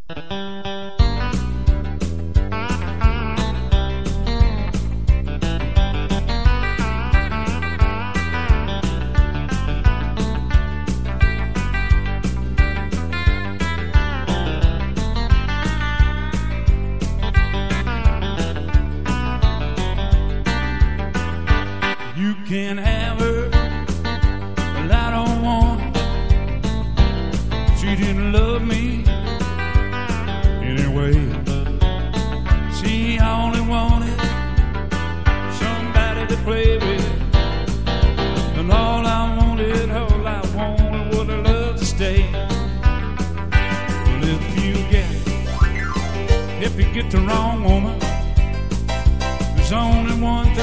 You can have her, but I don't want her. She didn't love me anyway. She only wanted somebody to play with, and all I wanted was a love to stay. Well, if you get the wrong woman, there's only one thing